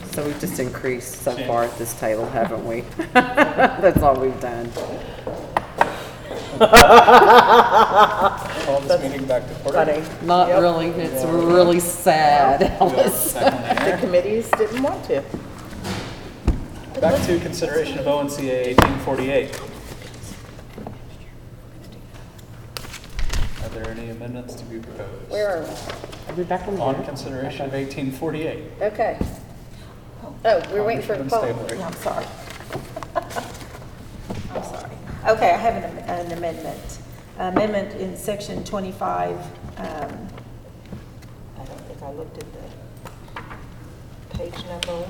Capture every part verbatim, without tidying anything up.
So we've just increased so far at this table, haven't we? That's all we've done. Call this meeting back to order. Funny. Not Yep. really, it's really sad, Alice. Second The there. committees didn't want to. Back to consideration of O N C A eighteen forty-eight. Are there any amendments to be proposed? Where are we? Are we back on On there? consideration of eighteen forty-eight. Okay. Oh, we're waiting for Congresswoman Paul. Stabler. Yeah, I'm sorry. I'm sorry. Okay, I have an am- an amendment. Amendment in section twenty-five. um, I don't think I looked at the page number.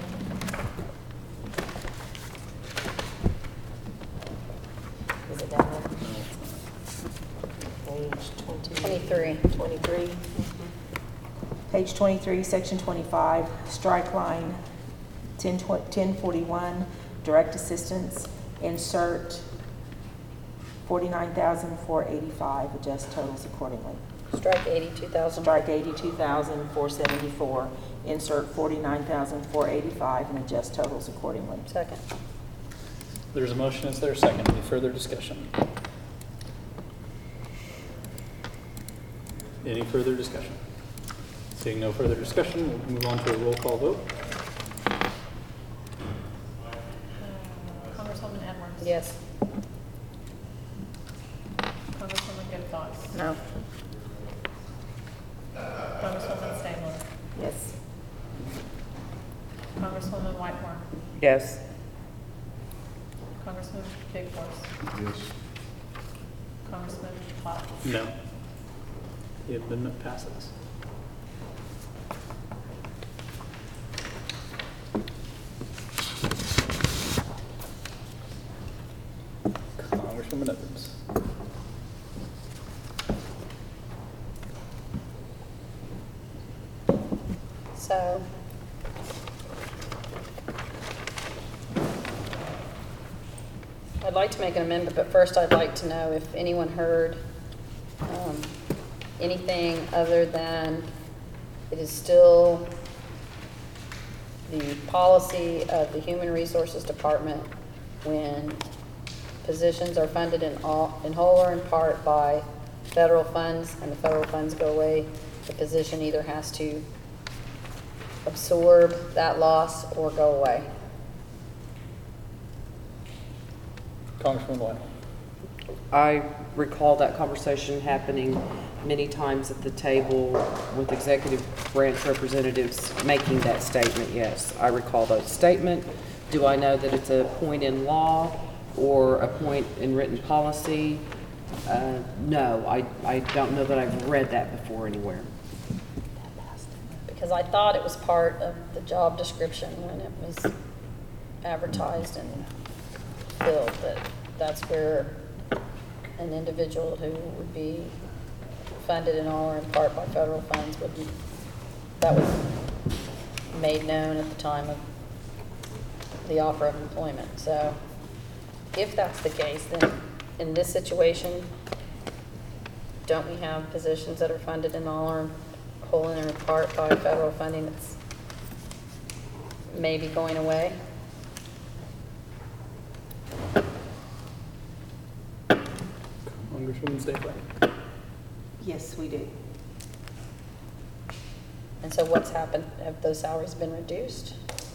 Is it down there? Page twenty. twenty-three. Twenty-three. Page twenty-three, section twenty-five, strike line ten forty-one, direct assistance, insert forty-nine thousand four hundred eighty-five, adjust totals accordingly. Strike eighty-two thousand. Strike eighty-two thousand four hundred seventy-four, insert forty-nine thousand four hundred eighty-five, and adjust totals accordingly. Second. There's a motion, is there a second? Any further discussion? Any further discussion? Seeing no further discussion, we'll move on to a roll call vote. Congresswoman Edwards. Yes. Congresswoman Goodfox. No. Congresswoman Stabler. Yes. Congresswoman Whitemore. Yes. Congressman Big Horse. Yes. Congressman Pop. No. The amendment passes. Congresswoman Evans. So. I'd like to make an amendment, but first I'd like to know if anyone heard um, anything other than it is still the policy of the Human Resources Department when positions are funded in all, in whole or in part by federal funds, and the federal funds go away, the position either has to absorb that loss or go away. Congresswoman White. I recall that conversation happening many times at the table with executive branch representatives making that statement, yes. I recall that statement. Do I know that it's a point in law or a point in written policy? Uh, no, I, I don't know that I've read that before anywhere. Because I thought it was part of the job description when it was advertised and filled, that that's where an individual who would be funded in all or in part by federal funds would be, that was made known at the time of the offer of employment. So if that's the case, then in this situation, don't we have positions that are funded in all or whole and in part by federal funding that's maybe going away? Congresswoman Stabler. Yes, we do. And so what's happened? Have those salaries been reduced?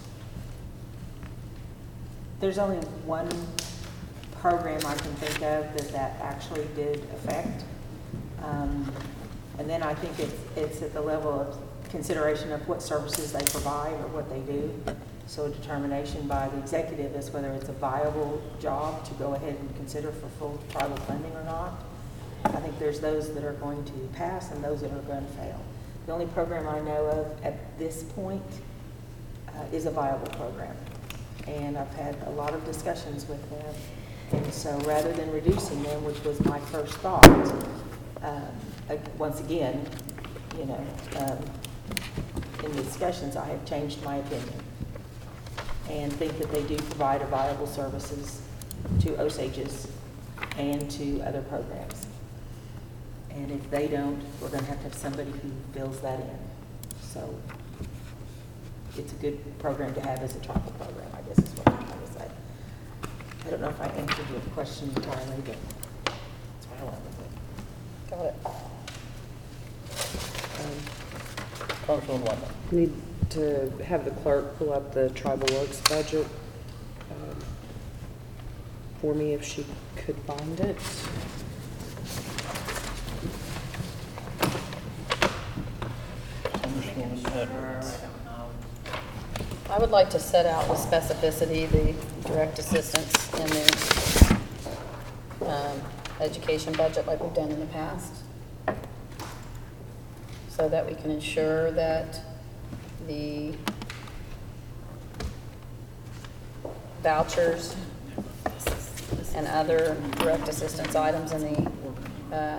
There's only one program I can think of that that actually did affect. Um, and then I think it's, it's at the level of consideration of what services they provide or what they do. So a determination by the executive is whether it's a viable job to go ahead and consider for full tribal funding or not. I think there's those that are going to pass and those that are going to fail. The only program I know of at this point uh, is a viable program. And I've had a lot of discussions with them. And so rather than reducing them, which was my first thought, um, uh, once again, you know, um, in the discussions, I have changed my opinion and think that they do provide a viable services to Osages and to other programs. And if they don't, we're going to have to have somebody who fills that in. So it's a good program to have as a tribal program, I guess is what I'm trying to say. I don't know if I answered your question entirely, but that's what I went with it. Got it. Um, Congresswoman Whiteman. Need to have the clerk pull up the tribal works budget um, for me if she could find it. Congresswoman Edwards. I would like to set out with specificity the direct assistance in the um, education budget like we've done in the past, so that we can ensure that the vouchers and other direct assistance items in the, uh,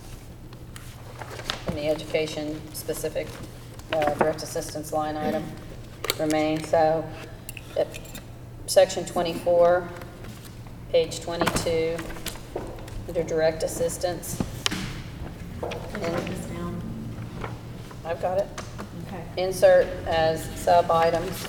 in the education specific uh, direct assistance line item remain. So at section twenty-four, page twenty-two, under direct assistance. And I've got it. Okay. Insert as sub-items.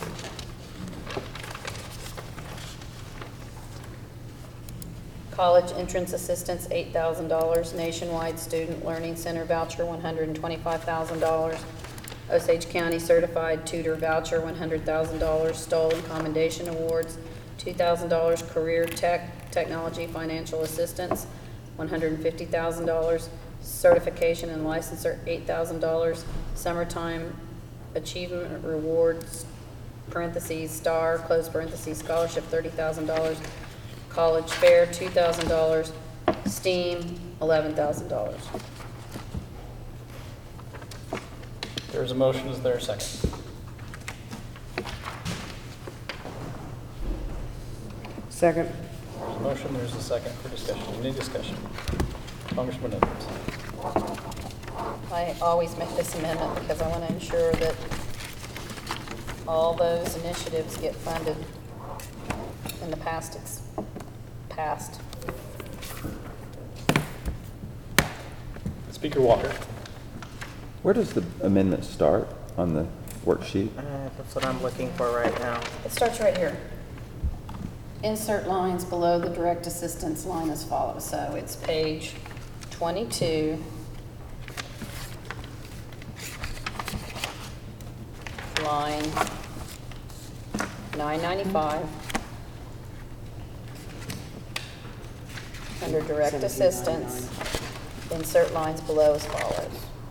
College entrance assistance, eight thousand dollars. Nationwide Student Learning Center voucher, one hundred twenty-five thousand dollars. Osage County Certified Tutor voucher, one hundred thousand dollars. Stolen Commendation Awards, two thousand dollars. Career Tech Technology Financial Assistance, one hundred fifty thousand dollars. Certification and licensure, eight thousand dollars. Summertime Achievement Rewards, parentheses, STAR, close parentheses, scholarship, thirty thousand dollars. College Fair, two thousand dollars. STEAM, eleven thousand dollars. There's a motion, is there a second? Second. There's a motion, there's a second for discussion. Any discussion? Congressman Edwards. I always make this amendment because I want to ensure that all those initiatives get funded in the past, ex- past. Speaker Walker. Where does the amendment start on the worksheet? Uh, That's what I'm looking for right now. It starts right here. Insert lines below the direct assistance line as follows. So it's page twenty-two. Line nine ninety-five. Under direct seventeen assistance, insert lines below as follows.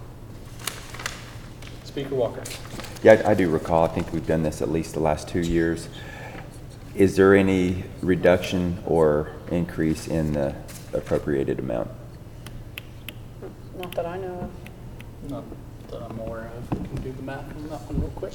Speaker Walker. Yeah, I I do recall, I think we've done this at least the last two years. Is there any reduction or increase in the appropriated amount? Not that I know of. Not that I'm aware of. We can do the math on that one real quick.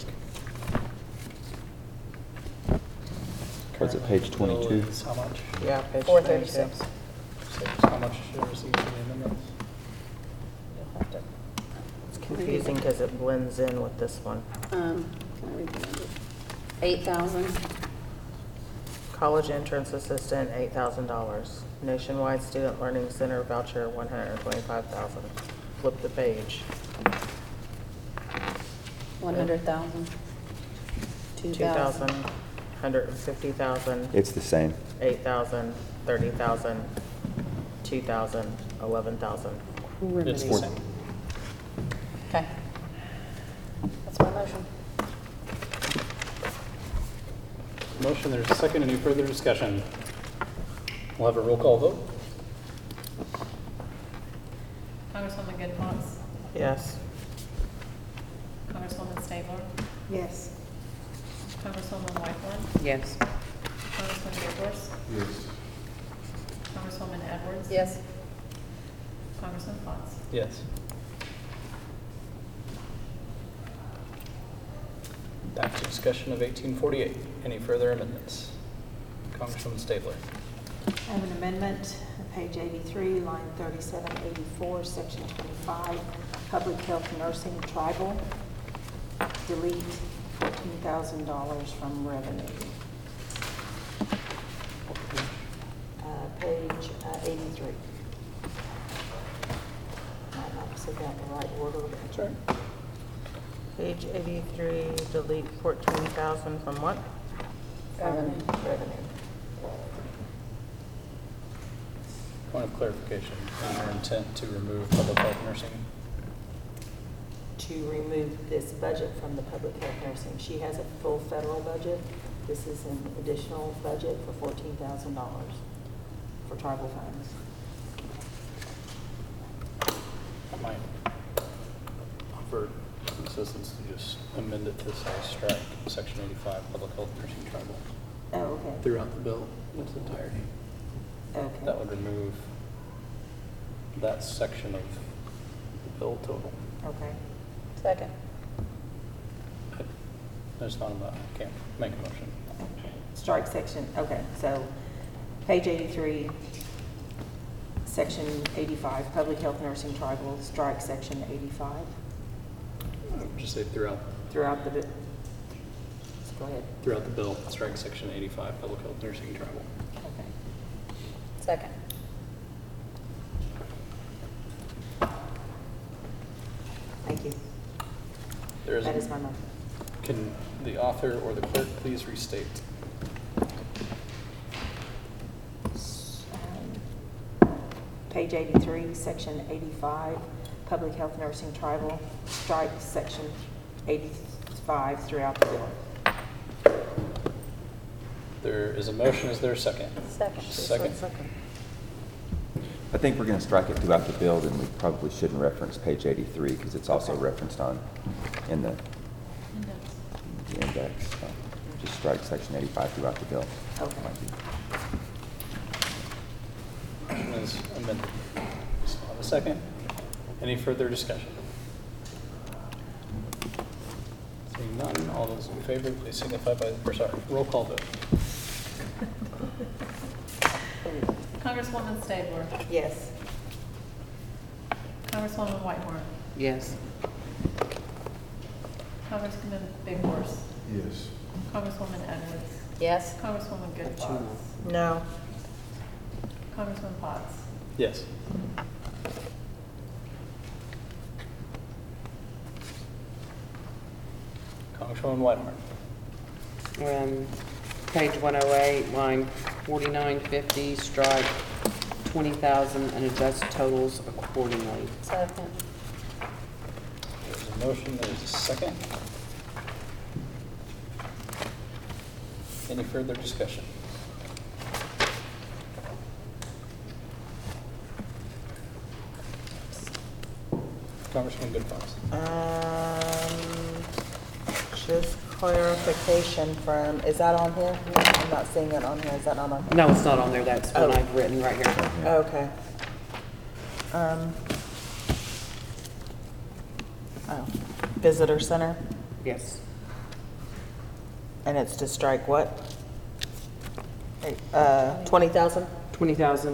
Was it page Current bill twenty-two? is how much? Yeah, page four twenty-two. thirty-six. Six. How much should receive the amendments? You'll have to, It's confusing because it blends in with this one. um, can I read the numbers? Eight thousand. College entrance assistant, eight thousand dollars. Nationwide Student Learning Center voucher, one hundred twenty-five thousand dollars. Flip the page. One hundred thousand. Two Two thousand, thousand. one hundred fifty thousand, It's the same. eight thousand, thirty thousand, two thousand, eleven thousand. It's the same. Okay. That's my motion. Motion, there's a second. Any further discussion? We'll have a roll call vote. Congresswoman Good Fox, Yes. Congresswoman Stabler, Yes. Congresswoman Whiteman, Yes. Congressman Gayforce. Yes. Congresswoman Edwards. Yes. Congressman Fox. Yes. Back to discussion of eighteen forty-eight. Any further amendments? Congresswoman Stabler. I have an amendment, page eighty-three, line thirty-seven eighty-four, section twenty-five, public health nursing tribal. Delete fourteen thousand dollars from revenue. Uh, Page uh, eighty-three. Might not have said that in the right order. Sorry. Page eighty-three, delete fourteen thousand from what? Revenue. Revenue. Point of clarification, is your intent to remove public health nursing? To remove this budget from the public health nursing. She has a full federal budget. This is an additional budget for fourteen thousand dollars for tribal funds. I might offer assistance to just amend it to say strike section eighty-five, public health nursing tribal, Oh, okay. throughout the bill in its entirety. Okay. That would remove that section of the bill total. Okay. Second. I There's not a, I can't make a motion. Strike section, okay, so page eighty-three, section eighty-five, public health nursing tribal, strike section eighty-five Just say throughout, throughout the, bi- go ahead. throughout the bill, strike section eighty-five, public health nursing tribal. Okay. Second. Thank you. There is, That is my motion. can the author or the clerk please restate? Um, Page eighty-three, section eighty-five, public health nursing tribal, strike section eighty-five throughout the bill. There is a motion, is there a second? Second. Second. I think we're going to strike it throughout the bill, and we probably shouldn't reference page eighty-three because it's also referenced on, in the Index. the index. So just strike section eighty-five throughout the bill. Okay. Motion is amended. So have a second. Any further discussion? Seeing none, all those in favor, please signify by, or sorry, roll call vote. Congresswoman Stabler. Yes. Congresswoman Whitmore. Yes. Congressman Big Horse. Yes. Congresswoman Edwards. Yes. Congresswoman Good Two Potts. more. No. Congressman Potts. Yes. Congresswoman Whitehart. Um, page one oh eight, line forty-nine fifty, strike twenty thousand and adjust totals accordingly. Second. There's a motion, there's a second. Any further discussion? Congressman Goodfox. Um, just clarification from, is that on here? I'm not seeing it on here. Is that not on? No, it's not on there, that's what Oh. I've written right here. Okay. Um. Oh, visitor center, Yes. and it's to strike what? Uh, twenty thousand? Twenty thousand.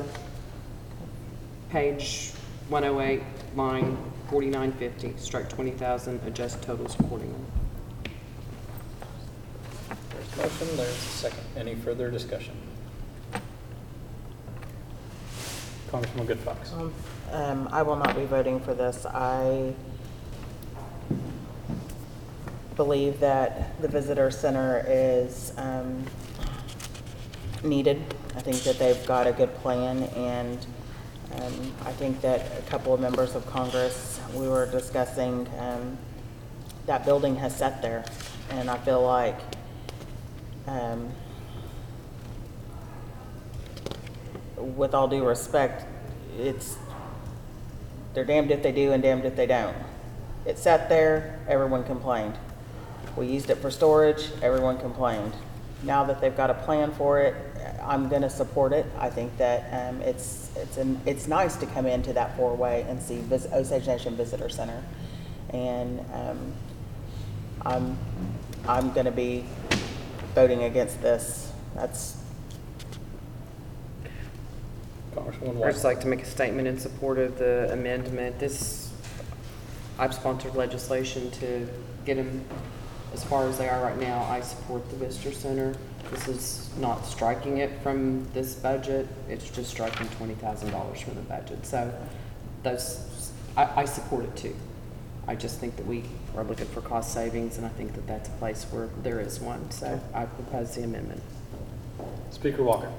Page one oh eight, line forty-nine fifty, strike twenty thousand, adjust totals accordingly. There's a motion, there's a second. Any further discussion? Congressman Goodfox. Um, um, I will not be voting for this. I believe that the visitor center is, um, needed. I think that they've got a good plan, and, um, I think that a couple of members of Congress, we were discussing, um, that building has sat there, and I feel like, um, with all due respect, it's, they're damned if they do and damned if they don't. It sat there, everyone complained. We used it for storage, everyone complained. Now that they've got a plan for it, I'm gonna support it. I think that, um, it's, it's, an, it's nice to come into that four-way and see Vis- Osage Nation Visitor Center. And, um, I'm, I'm gonna be voting against this. That's, Congresswoman I'd White. just like to make a statement in support of the amendment. This, I've sponsored legislation to get them as far as they are right now. I support the Visitor Center. This is not striking it from this budget. It's just striking twenty thousand dollars from the budget. So those, I, I support it too. I just think that we are looking for cost savings, and I think that that's a place where there is one, so I propose the amendment. Speaker Walker.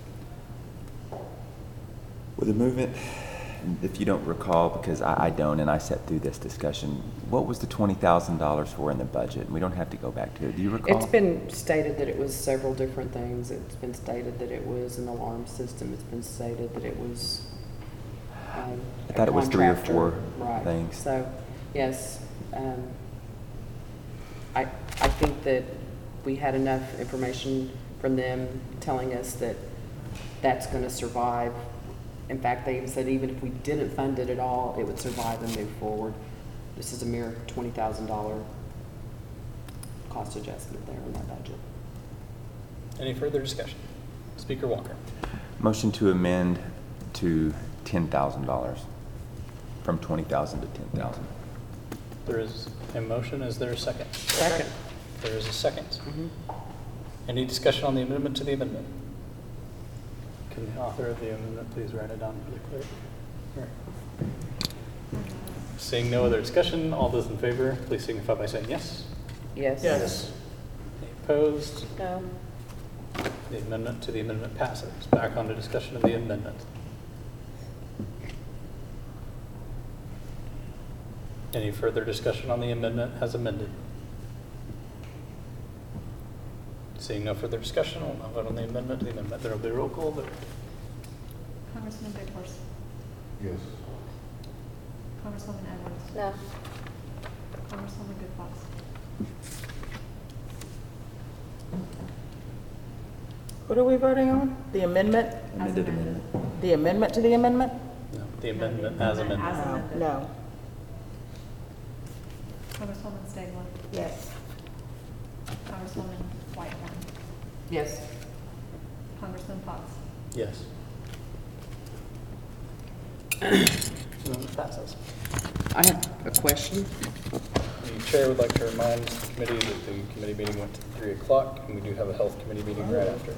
With the movement, if you don't recall, because I, I don't, and I sat through this discussion, what was the twenty thousand dollars for in the budget? We don't have to go back to it. Do you recall? It's been stated that it was several different things. It's been stated that it was an alarm system. It's been stated that it was um, I thought a it was three or contractor. four Right. things. So, yes, um, I, I think that we had enough information from them telling us that that's going to survive. In fact, they even said even if we didn't fund it at all, it would survive and move forward. This is a mere twenty thousand dollars cost adjustment there in that budget. Any further discussion? Speaker Walker. Motion to amend to ten thousand dollars, from twenty thousand to ten thousand. There is a motion. Is there a second? Second. There is a second. Mhm. Any discussion on the amendment to the amendment? Can the author of the amendment please write it down for the clerk? Right. Seeing no other discussion, all those in favor, please signify by saying yes. Yes. Yes. Any opposed? No. The amendment to the amendment passes. Back on to discussion of the amendment. Any further discussion on the amendment as amended? Seeing no further discussion, we'll now vote on the amendment to the amendment. There will be a roll call vote. Congressman Big Horse. Yes. Congresswoman Edwards. No. Congresswoman Good Fox. What are we voting on? The amendment? Amended amendment. The amendment to the amendment? No, the amendment as amended. As No. amended. No. Congresswoman Stegler. Yes. Congresswoman Whitehorn. Yes. Congressman Potts. Yes. Amendment passes. I have a question. The chair would like to remind the committee that the committee meeting went to three o'clock, and we do have a health committee meeting right after.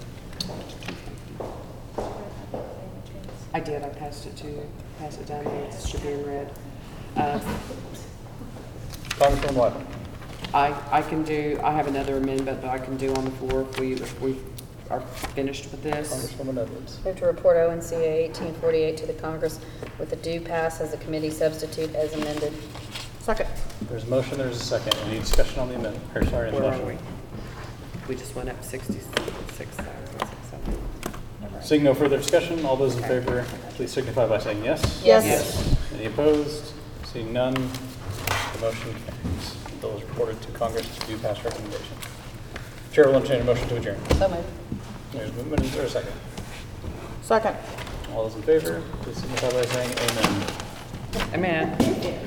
I did, I passed it to you, passed it down, it should be in red. Uh, Congressman White. I, I can do, I have another amendment that I can do on the floor if we, if we are finished with this. Congresswoman Edwards. Move to report O N C A eighteen forty-eight to the Congress with a due pass as a committee substitute as amended. Second. There's a motion, there's a second. Any discussion on the amendment? Or sorry, on the Where are motion? we? We just went up sixty-six thousand six hundred. Seeing no further discussion, all those in favor, please signify by saying yes. Yes. Yes. Any opposed? Seeing none, the motion carries. The bill is reported to Congress to do pass recommendation. Chair will entertain a motion to adjourn. So moved. There's a movement, is there a second? Second. All those in favor, please signify by saying amen. Amen.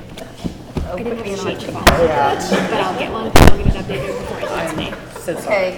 I didn't put it on my phone, Yeah. but I'll get one, I'll get it updated before it gets me. I'm so sorry.